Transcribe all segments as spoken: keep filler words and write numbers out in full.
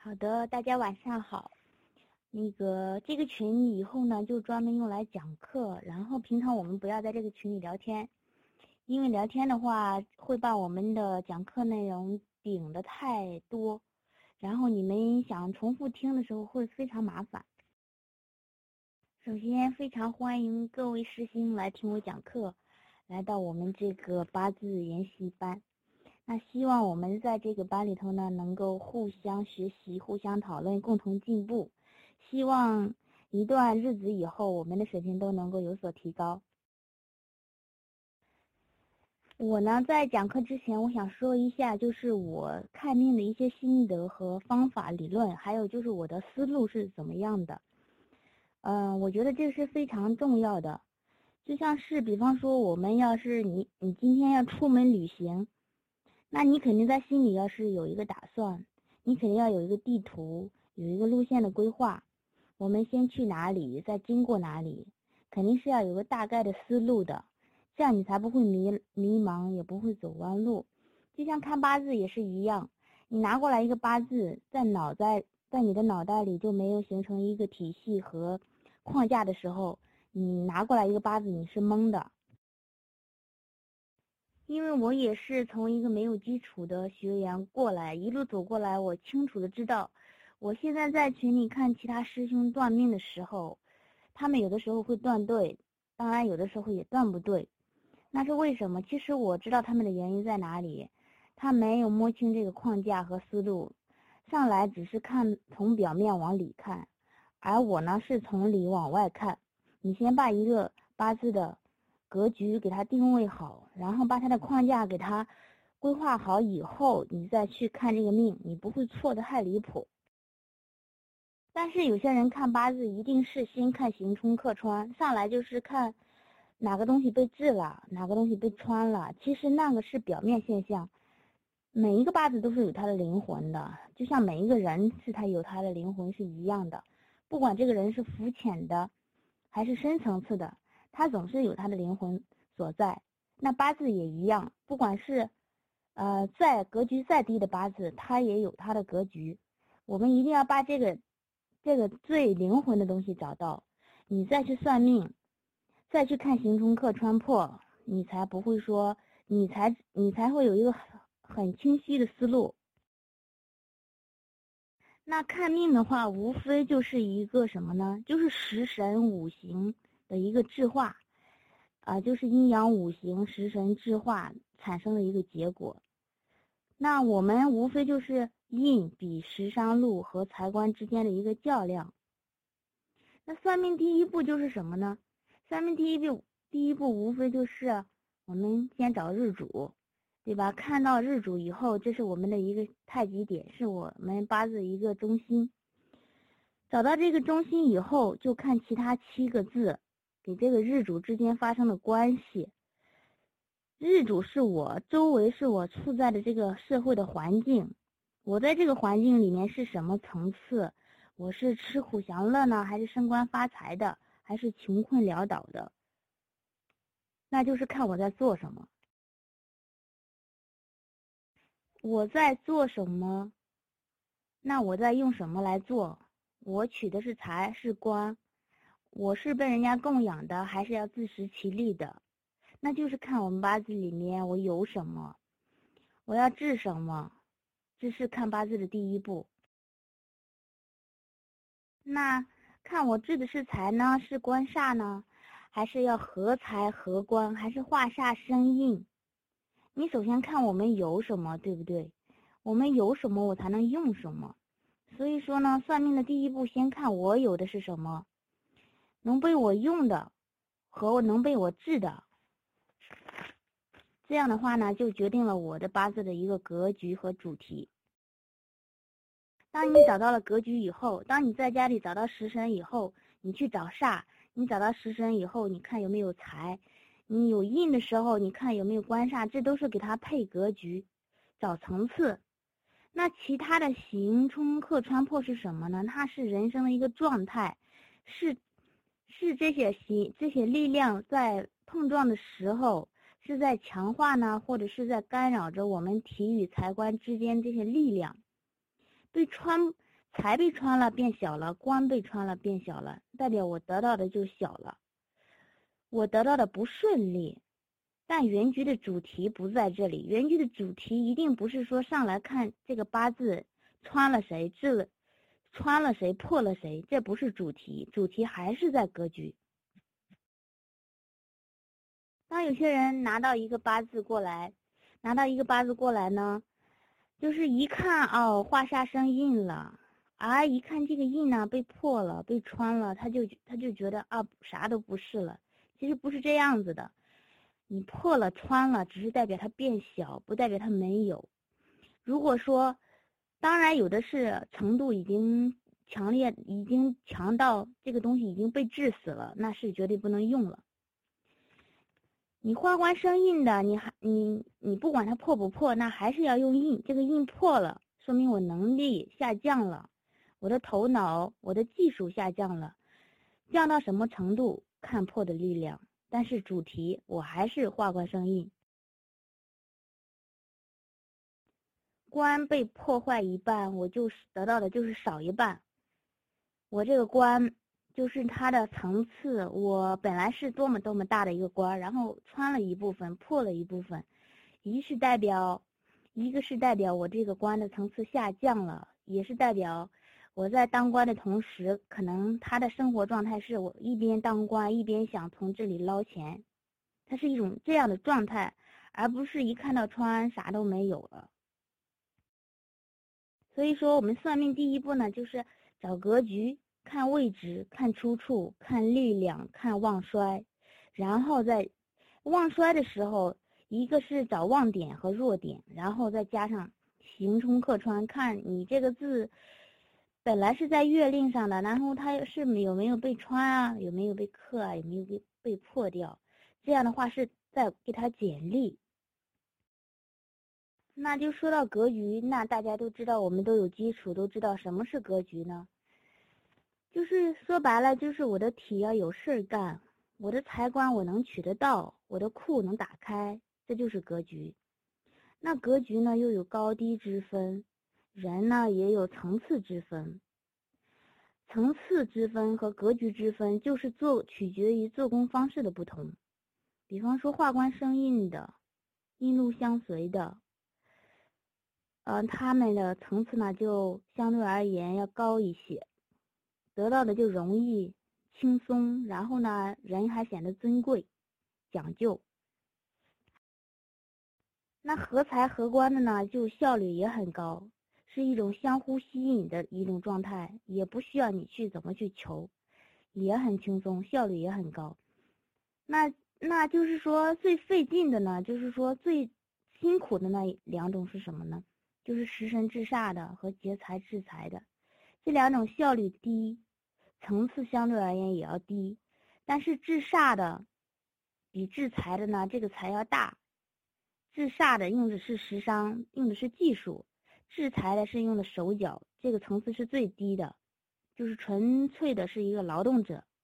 好的，大家晚上好。那个这个群以后呢，就专门用来讲课，然后平常我们不要在这个群里聊天，因为聊天的话会把我们的讲课内容顶得太多，然后你们想重复听的时候会非常麻烦。首先非常欢迎各位师兄来听我讲课，来到我们这个八字研习班。那希望我们在这个班里头呢，能够互相学习、互相讨论、共同进步。希望一段日子以后，我们的水平都能够有所提高。我呢，在讲课之前，我想说一下，就是我看命的一些心得和方法、理论，还有就是我的思路是怎么样的。嗯、呃，我觉得这是非常重要的。就像是，比方说，我们要是你，你今天要出门旅行。那你肯定在心里要是有一个打算，你肯定要有一个地图，有一个路线的规划。我们先去哪里，再经过哪里，肯定是要有个大概的思路的，这样你才不会迷迷茫，也不会走弯路。就像看八字也是一样，你拿过来一个八字，在脑袋在你的脑袋里就没有形成一个体系和框架的时候，你拿过来一个八字你是懵的。因为我也是从一个没有基础的学员过来，一路走过来，我清楚的知道，我现在在群里看其他师兄断命的时候，他们有的时候会断对，当然有的时候也断不对，那是为什么？其实我知道他们的原因在哪里，他没有摸清这个框架和思路，上来只是看从表面往里看，而我呢是从里往外看。你先把一个八字的格局给它定位好，然后把它的框架给它规划好以后，你再去看这个命，你不会错得太离谱。但是有些人看八字一定是先看刑冲克穿，上来就是看哪个东西被治了，哪个东西被穿了，其实那个是表面现象。每一个八字都是有它的灵魂的，就像每一个人是他有他的灵魂是一样的，不管这个人是肤浅的还是深层次的，他总是有他的灵魂所在。那八字也一样，不管是呃在格局再低的八字，他也有他的格局。我们一定要把这个这个最灵魂的东西找到，你再去算命，再去看刑冲克穿破，你才不会说你才你才会有一个很清晰的思路。那看命的话，无非就是一个什么呢？就是食神五行的一个制化，啊、呃，就是阴阳五行食神制化产生的一个结果。那我们无非就是印比食伤禄和财官之间的一个较量。那算命第一步就是什么呢？算命第一步，第一步无非就是我们先找日主，对吧？看到日主以后，这是我们的一个太极点，是我们八字一个中心。找到这个中心以后，就看其他七个字给这个日主之间发生的关系。日主是我，周围是我处在的这个社会的环境，我在这个环境里面是什么层次？我是吃苦享乐呢，还是升官发财的，还是穷困潦倒的？那就是看我在做什么。我在做什么？那我在用什么来做？我取的是财是官，我是被人家供养的，还是要自食其力的？那就是看我们八字里面我有什么，我要治什么，这是看八字的第一步。那看我治的是财呢，是官煞呢，还是要合财合官，还是化煞生印？你首先看我们有什么，对不对？我们有什么，我才能用什么。所以说呢，算命的第一步，先看我有的是什么，能被我用的和能被我治的。这样的话呢，就决定了我的八字的一个格局和主题。当你找到了格局以后，当你在家里找到食神以后，你去找煞，你找到食神以后，你看有没有财，你有印的时候，你看有没有官煞，这都是给它配格局，找层次。那其他的刑冲克穿破是什么呢？它是人生的一个状态，是是这些形这些力量在碰撞的时候，是在强化呢，或者是在干扰着我们体与财官之间这些力量。被穿财被穿了变小了，官被穿了变小了，代表我得到的就小了，我得到的不顺利。但原局的主题不在这里，原局的主题一定不是说上来看这个八字穿了谁治了穿了谁破了谁，这不是主题，主题还是在格局。当有些人拿到一个八字过来拿到一个八字过来呢，就是一看哦画下生印了，而一看这个印呢被破了被穿了，他就他就觉得啊啥都不是了。其实不是这样子的，你破了穿了只是代表它变小，不代表它没有。如果说当然有的是程度已经强烈已经强到这个东西已经被治死了，那是绝对不能用了。你画官生印的，你还你你不管它破不破，那还是要用印。这个印破了，说明我能力下降了，我的头脑我的技术下降了，降到什么程度看破的力量，但是主题我还是画官生印。官被破坏一半，我就得到的就是少一半。我这个官就是它的层次，我本来是多么多么大的一个官，然后穿了一部分破了一部分，一是代表一个是代表我这个官的层次下降了，也是代表我在当官的同时，可能他的生活状态是我一边当官一边想从这里捞钱，它是一种这样的状态，而不是一看到穿啥都没有了。所以说我们算命第一步呢，就是找格局，看位置，看出处，看力量，看旺衰，然后在旺衰的时候，一个是找旺点和弱点，然后再加上行冲克穿，看你这个字本来是在月令上的，然后它是有没有被穿啊，有没有被克啊，有没有被被破掉，这样的话是在给它减力。那就说到格局，那大家都知道，我们都有基础，都知道什么是格局呢？就是说白了，就是我的体要有事儿干，我的财官我能取得到，我的库能打开，这就是格局。那格局呢又有高低之分，人呢也有层次之分。层次之分和格局之分，就是做取决于做工方式的不同。比方说画官生印的，印路相随的。呃，他们的层次呢就相对而言要高一些，得到的就容易轻松，然后呢人还显得尊贵讲究。那合财合官的呢就效率也很高，是一种相互吸引的一种状态，也不需要你去怎么去求，也很轻松，效率也很高。那那就是说最费劲的呢，就是说最辛苦的那两种是什么呢？就是食神制煞的和劫财制财的，这两种效率低，层次相对而言也要低，但是制煞的比制财的呢，这个财要大。制煞的用的是食伤，用的是技术；制财的是用的手脚，这个层次是最低的，就是纯粹的是一个劳动者。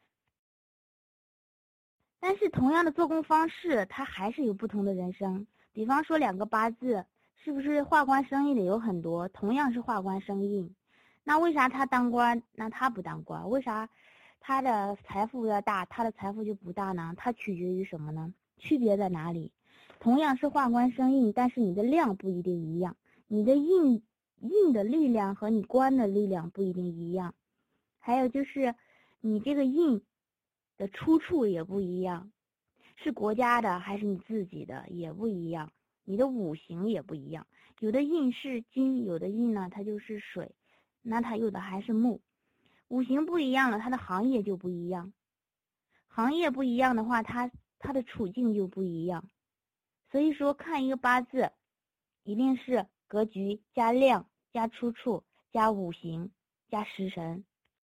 但是同样的做工方式，它还是有不同的人生。比方说两个八字，是不是画官生印的有很多，同样是画官生印，那为啥他当官，那他不当官？为啥他的财富要大，他的财富就不大呢？它取决于什么呢？区别在哪里？同样是画官生印，但是你的量不一定一样，你的印印的力量和你官的力量不一定一样，还有就是你这个印的出处也不一样，是国家的还是你自己的也不一样，你的五行也不一样，有的印是金，有的印呢它就是水，那它有的还是木，五行不一样了，它的行业就不一样，行业不一样的话，它它的处境就不一样。所以说看一个八字，一定是格局加量加出处加五行加食神。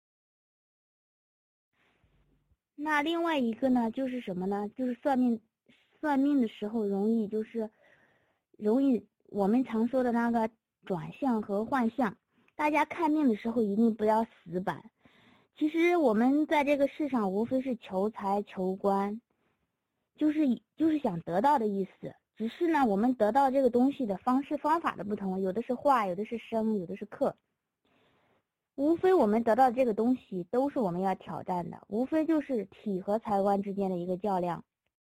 那另外一个呢，就是什么呢？就是算命算命的时候容易就是容易我们常说的那个转向和换向。大家看命的时候一定不要死板。其实我们在这个世上无非是求财求官，就是就是想得到的意思。只是呢，我们得到这个东西的方式方法的不同，有的是化，有的是生，有的是克。 无非我们得到这个东西都是我们要挑战的，无非就是体和财官之间的一个较量。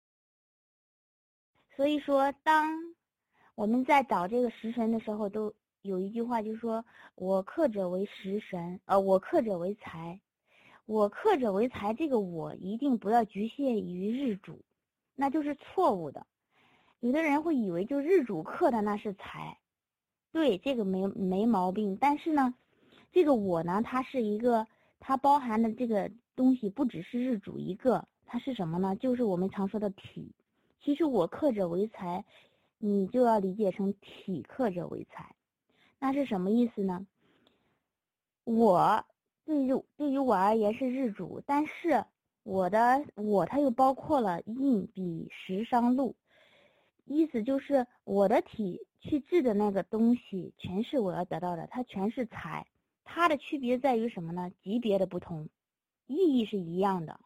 所以说当我们在找这个食神的时候，都有一句话就是说，我克者为食神，呃，我克者为财。我克者为财，这个我一定不要局限于日主，那就是错误的。有的人会以为就日主克的那是财，对，这个没没毛病。但是呢，这个我呢，它是一个，它包含的这个东西不只是日主一个，它是什么呢？就是我们常说的体。其实我克者为财，你就要理解成体克者为财。那是什么意思呢？我对于对于我而言是日主，但是我的我它又包括了印比食伤禄，意思就是我的体去治的那个东西全是我要得到的，它全是财。它的区别在于什么呢？级别的不同，意义是一样的。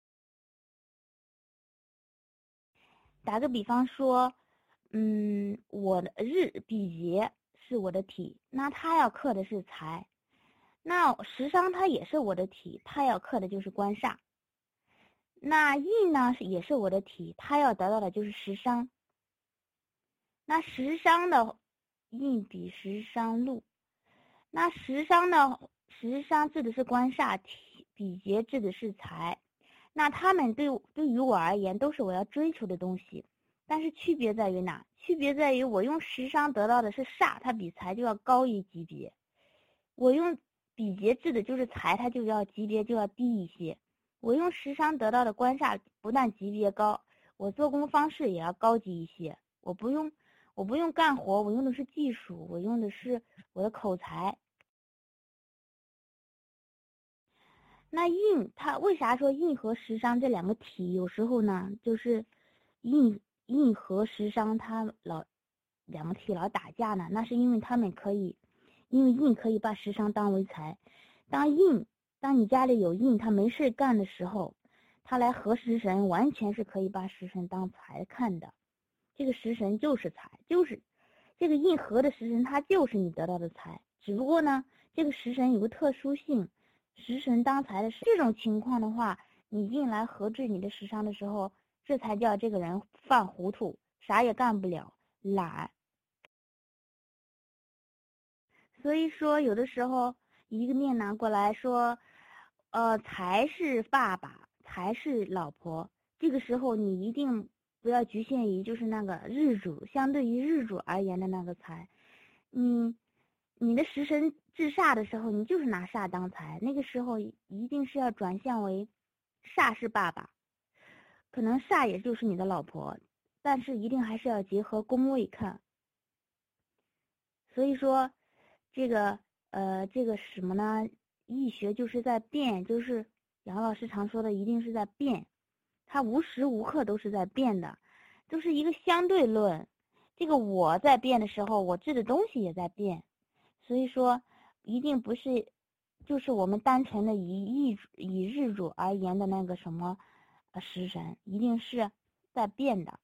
打个比方说，嗯，我的日比劫是我的体，那它要克的是财。那食伤它也是我的体，它要克的就是官煞。那印呢也是我的体，它要得到的就是食伤。那食伤的印比食伤禄，那食伤的食伤治的是官煞，体比劫治的是财。那他们对对于我而言都是我要追求的东西，但是区别在于哪？区别在于我用食伤得到的是煞，它比财就要高一级别。我用比劫治的就是财，它就要级别就要低一些。我用食伤得到的官煞不但级别高，我做工方式也要高级一些。我不用我不用干活，我用的是技术，我用的是我的口才。那印它为啥说印和食伤这两个体有时候呢，就是印印和食伤它老两个体老打架呢？那是因为他们可以。因为印可以把食伤当为财，当印，当你家里有印，他没事干的时候，他来合食神，完全是可以把食神当财看的。这个食神就是财，就是这个印合的食神，它就是你得到的财。只不过呢，这个食神有个特殊性，食神当财的是这种情况的话，你印来合制你的食伤的时候，这才叫这个人犯糊涂，啥也干不了，懒。所以说有的时候一个面拿过来说，呃，财是爸爸，财是老婆，这个时候你一定不要局限于就是那个日主，相对于日主而言的那个财，你你的食神制煞的时候，你就是拿煞当财，那个时候一定是要转向为煞是爸爸，可能煞也就是你的老婆，但是一定还是要结合宫位看。所以说这个呃这个什么呢，易学就是在变，就是杨老师常说的一定是在变，它无时无刻都是在变的，都是一个相对论。这个我在变的时候，我制的东西也在变，所以说一定不是就是我们单纯的以易以日主而言的那个什么呃食神，一定是在变的。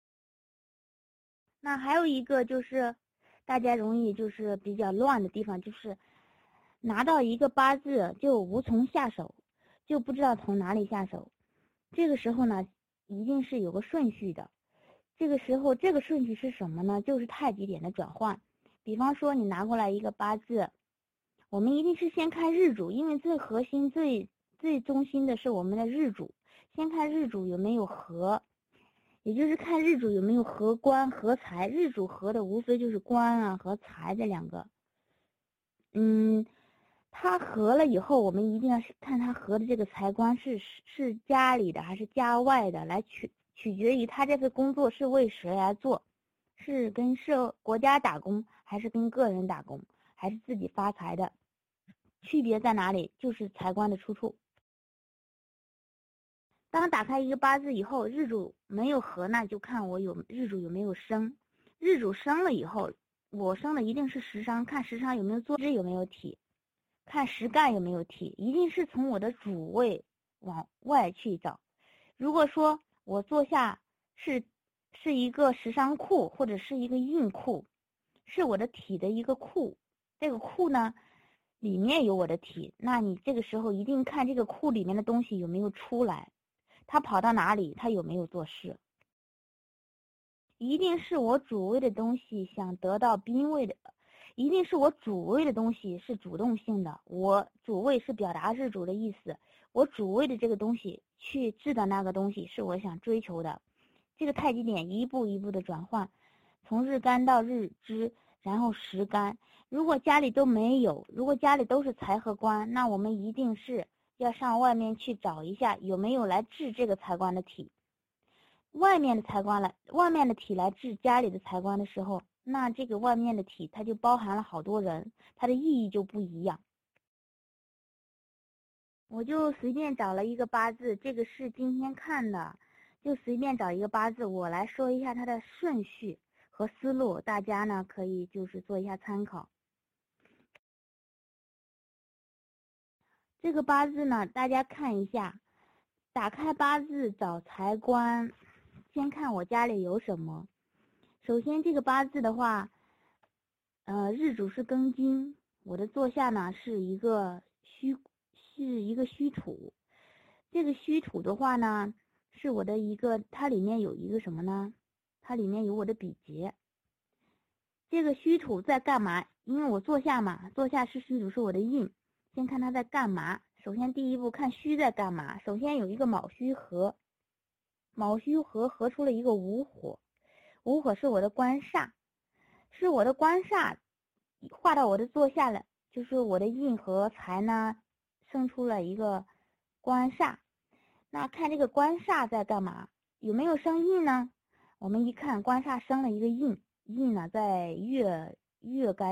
那还有一个就是大家容易就是比较乱的地方，就是拿到一个八字就无从下手，就不知道从哪里下手。这个时候呢，一定是有个顺序的。这个时候这个顺序是什么呢？就是太极点的转换。比方说你拿过来一个八字，我们一定是先看日主，因为最核心最最中心的是我们的日主，先看日主有没有合，也就是看日主有没有合官合财。日主合的无非就是官啊和财这两个，嗯，它合了以后，我们一定要看它合的这个财官是是家里的还是家外的，来取取决于他这份工作是为谁来做，是跟社国家打工，还是跟个人打工，还是自己发财的，区别在哪里？就是财官的出处。当打开一个八字以后，日主没有合，那就看我有日主有没有生。日主生了以后，我生的一定是食伤，看食伤有没有坐支有没有体，看实干有没有体，一定是从我的主位往外去找。如果说我坐下是是一个食伤库或者是一个印库，是我的体的一个库，这个库呢里面有我的体，那你这个时候一定看这个库里面的东西有没有出来，他跑到哪里，他有没有做事。一定是我主位的东西想得到宾位的，一定是我主位的东西是主动性的，我主位是表达日主的意思，我主位的这个东西去治的那个东西是我想追求的。这个太极点一步一步的转换，从日干到日支，然后时干。如果家里都没有，如果家里都是财和官，那我们一定是要上外面去找一下有没有来治这个财官的体。外面的财官来，外面的体来治家里的财官的时候，那这个外面的体它就包含了好多人，它的意义就不一样。我就随便找了一个八字，这个是今天看的，就随便找一个八字，我来说一下它的顺序和思路，大家呢可以就是做一下参考。这个八字呢，大家看一下，打开八字找财官，先看我家里有什么。首先这个八字的话，呃，日主是庚金，我的坐下呢是一个虚，是一个虚土。这个虚土的话呢，是我的一个，它里面有一个什么呢？它里面有我的比劫。这个虚土在干嘛？因为我坐下嘛，坐下是虚土，是我的印。先看它在干嘛。首先第一步看虚在干嘛。首先有一个卯戌合，卯戌合合出了一个午火，午火是我的官煞，是我的官煞画到我的坐下了，就是我的印和财呢生出了一个官煞。那看这个官煞在干嘛，有没有生印呢？我们一看官煞生了一个印，印呢在月月干